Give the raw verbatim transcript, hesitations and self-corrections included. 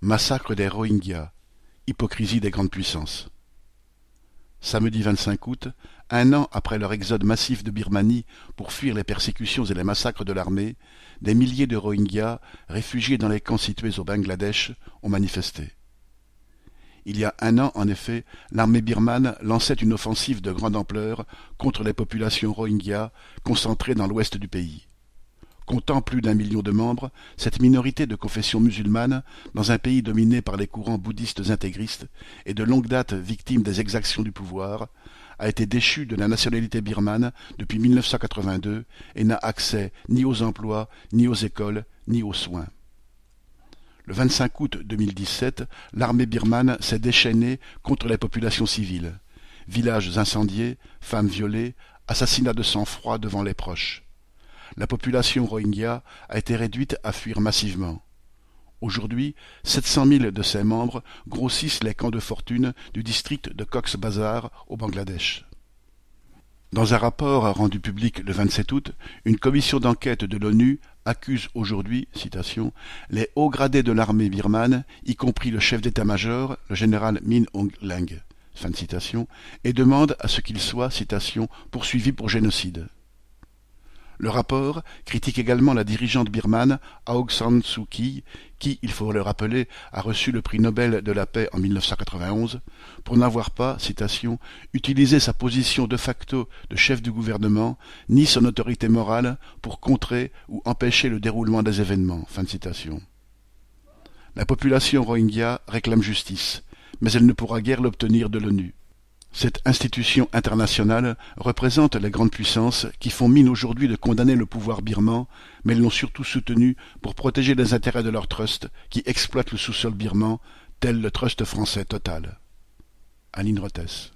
Massacre des Rohingyas, hypocrisie des grandes puissances. Samedi vingt-cinq août, un an après leur exode massif de Birmanie pour fuir les persécutions et les massacres de l'armée, des milliers de Rohingyas, réfugiés dans les camps situés au Bangladesh, ont manifesté. Il y a un an, en effet, l'armée birmane lançait une offensive de grande ampleur contre les populations Rohingyas concentrées dans l'ouest du pays. Comptant plus d'un million de membres, cette minorité de confession musulmane, dans un pays dominé par les courants bouddhistes intégristes et de longue date victime des exactions du pouvoir, a été déchue de la nationalité birmane depuis mille neuf cent quatre-vingt-deux et n'a accès ni aux emplois, ni aux écoles, ni aux soins. Le vingt-cinq août deux mille dix-sept, l'armée birmane s'est déchaînée contre les populations civiles. Villages incendiés, femmes violées, assassinats de sang-froid devant les proches. La population Rohingya a été réduite à fuir massivement. Aujourd'hui, sept cent mille de ses membres grossissent les camps de fortune du district de Cox's Bazar au Bangladesh. Dans un rapport rendu public le vingt-sept août, une commission d'enquête de l'ONU accuse aujourd'hui, citation, les hauts gradés de l'armée birmane, y compris le chef d'état-major, le général Min Aung Hlaing, fin de citation, et demande à ce qu'il soit, citation, poursuivi pour génocide. Le rapport critique également la dirigeante birmane Aung San Suu Kyi, qui, il faut le rappeler, a reçu le prix Nobel de la paix en mille neuf cent quatre-vingt-onze, pour n'avoir pas, citation, utilisé sa position de facto de chef du gouvernement, ni son autorité morale pour contrer ou empêcher le déroulement des événements. Fin de citation. La population Rohingya réclame justice, mais elle ne pourra guère l'obtenir de l'ONU. Cette institution internationale représente les grandes puissances qui font mine aujourd'hui de condamner le pouvoir birman, mais l'ont surtout soutenu pour protéger les intérêts de leur trust qui exploite le sous-sol birman, tel le trust français Total. Aline Rothès.